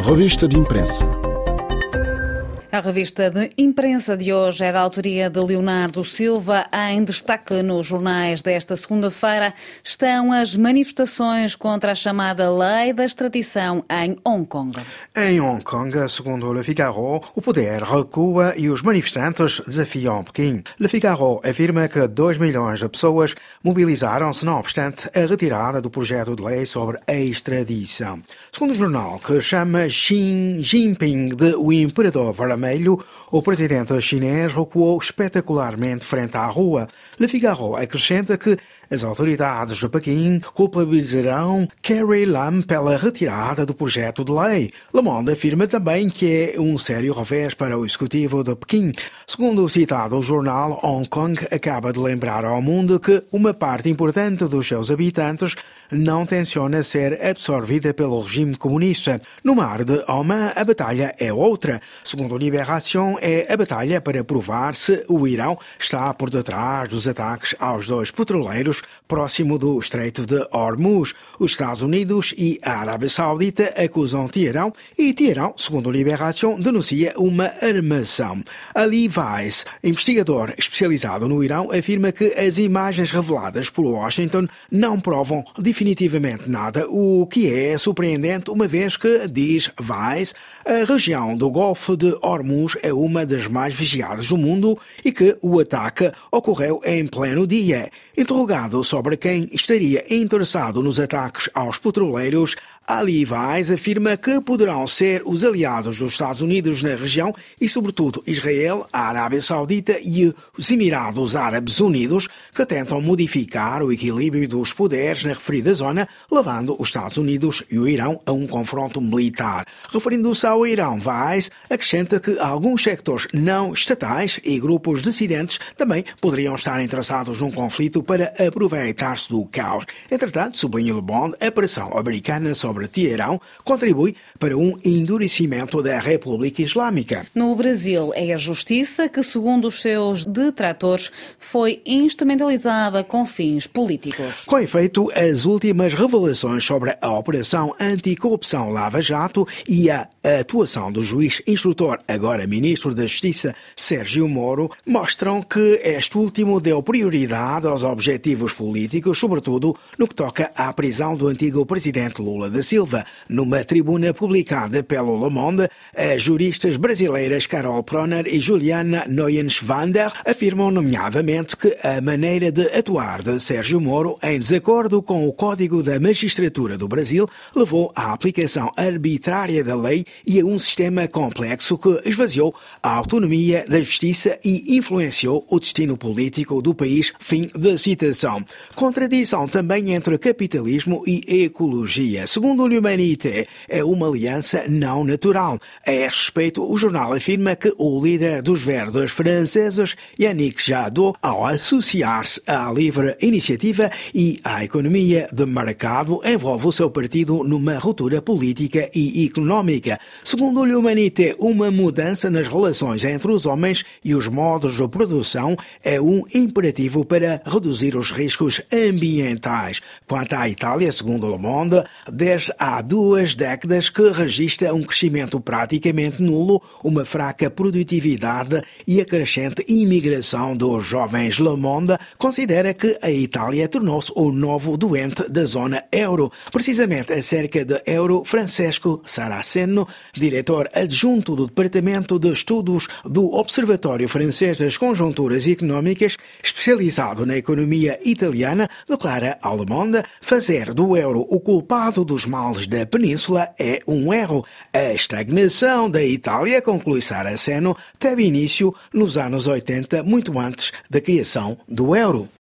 Revista de Imprensa. A revista de imprensa de hoje é da autoria de Leonardo Silva. Em destaque nos jornais desta segunda-feira estão as manifestações contra a chamada Lei da Extradição em Hong Kong. Em Hong Kong, segundo Le Figaro, o poder recua e os manifestantes desafiam Pequim. Le Figaro afirma que 2 milhões de pessoas mobilizaram-se, não obstante, a retirada do projeto de lei sobre a extradição. Segundo o jornal, que chama Xi Jinping de o Imperador Vermelho, o presidente chinês recuou espetacularmente frente à rua. Le Figaro acrescenta que as autoridades de Pequim culpabilizarão Carrie Lam pela retirada do projeto de lei. Le Monde afirma também que é um sério revés para o executivo de Pequim. Segundo o citado jornal, Hong Kong acaba de lembrar ao mundo que uma parte importante dos seus habitantes não tenciona ser absorvida pelo regime comunista. No mar de Oman, a batalha é outra. Segundo Libération, é a batalha para provar se o Irão está por detrás dos ataques aos 2 petroleiros próximo do Estreito de Hormuz. Os Estados Unidos e a Arábia Saudita acusam Teherão e Teherão, segundo Libération, denuncia uma armação. Ali Weiss, investigador especializado no Irão, afirma que as imagens reveladas por Washington não provam definitivamente nada, o que é surpreendente, uma vez que, diz Weiss, a região do Golfo de Hormuz é uma das mais vigiadas do mundo e que o ataque ocorreu em pleno dia. Interrogado sobre quem estaria interessado nos ataques aos petroleiros, Ali Weiss afirma que poderão ser os aliados dos Estados Unidos na região e, sobretudo, Israel, a Arábia Saudita e os Emirados Árabes Unidos, que tentam modificar o equilíbrio dos poderes na referida zona, levando os Estados Unidos e o Irão a um confronto militar. Referindo-se ao Irão, Weiss acrescenta que alguns sectores não estatais e grupos dissidentes também poderiam estar interessados num conflito para aproveitar-se do caos. Entretanto, sublinha Le Monde, a pressão americana sobre Teherão contribui para um endurecimento da República Islâmica. No Brasil, é a justiça que, segundo os seus detratores, foi instrumentalizada com fins políticos. Com efeito, as últimas revelações sobre a Operação Anticorrupção Lava Jato e a atuação do juiz instrutor, agora ministro da Justiça, Sérgio Moro, mostram que este último deu prioridade aos objetivos políticos, sobretudo no que toca à prisão do antigo presidente Lula da Silva. Numa tribuna publicada pelo Le Monde, as juristas brasileiras Carol Proner e Juliana Neuenschwander afirmam nomeadamente que a maneira de atuar de Sérgio Moro, em desacordo com o Código da Magistratura do Brasil, levou à aplicação arbitrária da lei e a um sistema complexo que esvaziou a autonomia da justiça e influenciou o destino político do país. Fim da citação. Contradição também entre capitalismo e ecologia. Segundo o L'Humanité, é uma aliança não natural. A esse respeito, o jornal afirma que o líder dos verdes franceses, Yannick Jadot, ao associar-se à livre iniciativa e à economia de mercado, envolve o seu partido numa ruptura política e económica. Segundo o L'Humanité, uma mudança nas relações entre os homens e os modos de produção é um imperativo para reduzir os riscos ambientais. Quanto à Itália, segundo Le Monde, desde há 2 décadas que registra um crescimento praticamente nulo, uma fraca produtividade e a crescente imigração dos jovens. Le Monde considera que a Itália tornou-se o novo doente da zona euro. Precisamente acerca de euro, Francesco Saraceno, diretor adjunto do Departamento de Estudos do Observatório Francês das Conjunturas Económicas, especializado na economia italiana, declara ao Le Monde: fazer do euro o culpado dos males da península é um erro. A estagnação da Itália, conclui Saraceno, teve início nos anos 80, muito antes da criação do euro.